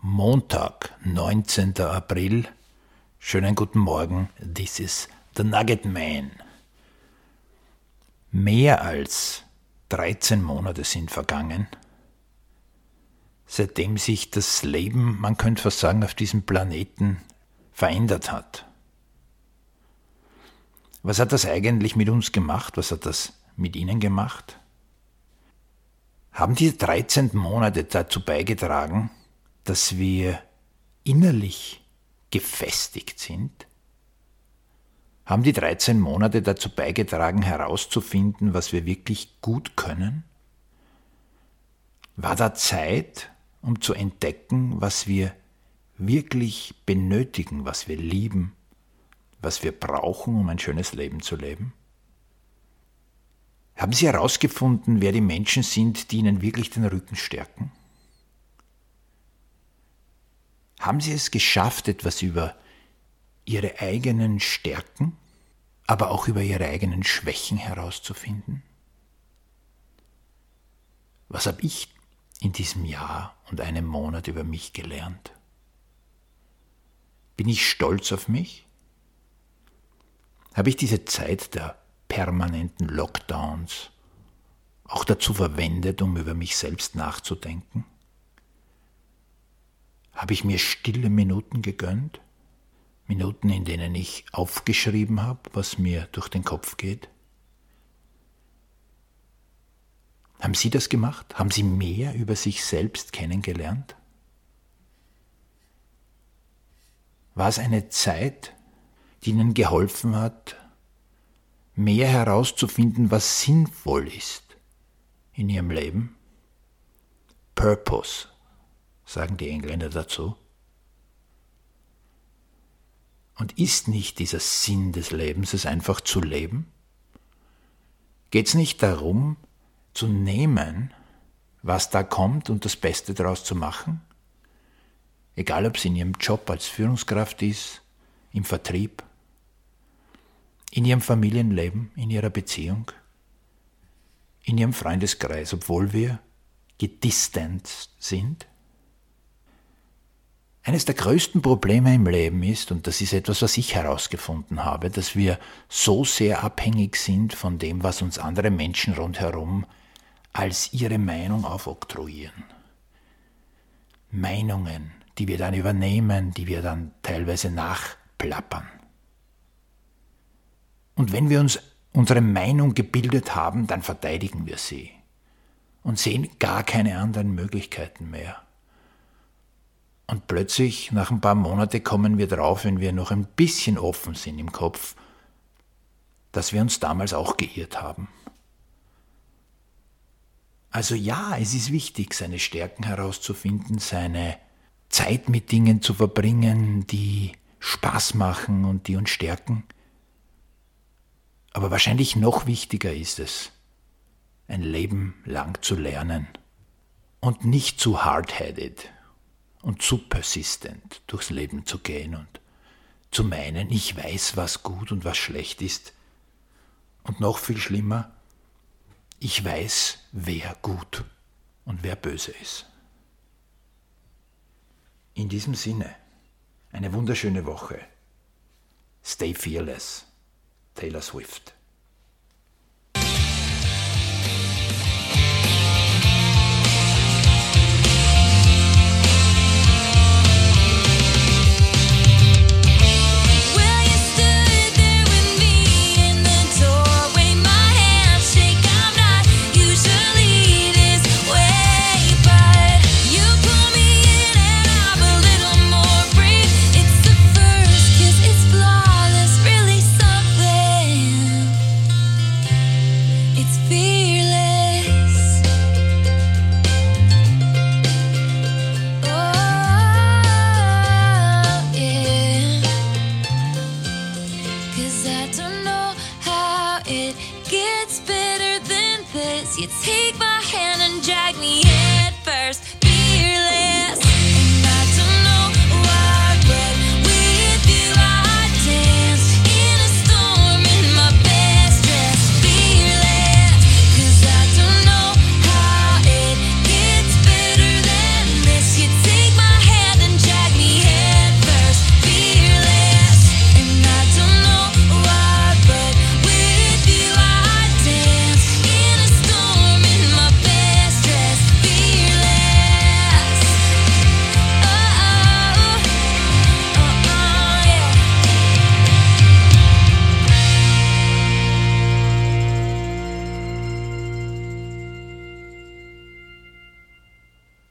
Montag, 19. April. Schönen guten Morgen, this is the Nugget Man. Mehr als 13 Monate sind vergangen, seitdem sich das Leben, man könnte fast sagen, auf diesem Planeten verändert hat. Was hat das eigentlich mit uns gemacht? Was hat das mit Ihnen gemacht? Haben diese 13 Monate dazu beigetragen, dass wir innerlich gefestigt sind? Haben die 13 Monate dazu beigetragen, herauszufinden, was wir wirklich gut können? War da Zeit, um zu entdecken, was wir wirklich benötigen, was wir lieben, was wir brauchen, um ein schönes Leben zu leben? Haben Sie herausgefunden, wer die Menschen sind, die Ihnen wirklich den Rücken stärken? Haben Sie es geschafft, etwas über Ihre eigenen Stärken, aber auch über Ihre eigenen Schwächen herauszufinden? Was habe ich in diesem Jahr und einem Monat über mich gelernt? Bin ich stolz auf mich? Habe ich diese Zeit der permanenten Lockdowns auch dazu verwendet, um über mich selbst nachzudenken? Habe ich mir stille Minuten gegönnt? Minuten, in denen ich aufgeschrieben habe, was mir durch den Kopf geht? Haben Sie das gemacht? Haben Sie mehr über sich selbst kennengelernt? War es eine Zeit, die Ihnen geholfen hat, mehr herauszufinden, was sinnvoll ist in Ihrem Leben? Purpose, sagen die Engländer dazu. Und ist nicht dieser Sinn des Lebens, es einfach zu leben? Geht es nicht darum, zu nehmen, was da kommt und das Beste daraus zu machen? Egal, ob es in Ihrem Job als Führungskraft ist, im Vertrieb, in Ihrem Familienleben, in Ihrer Beziehung, in Ihrem Freundeskreis, obwohl wir gedistanced sind. Eines der größten Probleme im Leben ist, und das ist etwas, was ich herausgefunden habe, dass wir so sehr abhängig sind von dem, was uns andere Menschen rundherum als ihre Meinung aufoktroyieren. Meinungen, die wir dann übernehmen, die wir dann teilweise nachplappern. Und wenn wir uns unsere Meinung gebildet haben, dann verteidigen wir sie und sehen gar keine anderen Möglichkeiten mehr. Und plötzlich, nach ein paar Monaten, kommen wir drauf, wenn wir noch ein bisschen offen sind im Kopf, dass wir uns damals auch geirrt haben. Also ja, es ist wichtig, seine Stärken herauszufinden, seine Zeit mit Dingen zu verbringen, die Spaß machen und die uns stärken. Aber wahrscheinlich noch wichtiger ist es, ein Leben lang zu lernen und nicht zu hard-headed und zu persistent durchs Leben zu gehen und zu meinen, ich weiß, was gut und was schlecht ist. Und noch viel schlimmer, ich weiß, wer gut und wer böse ist. In diesem Sinne, eine wunderschöne Woche. Stay fearless. Taylor Swift.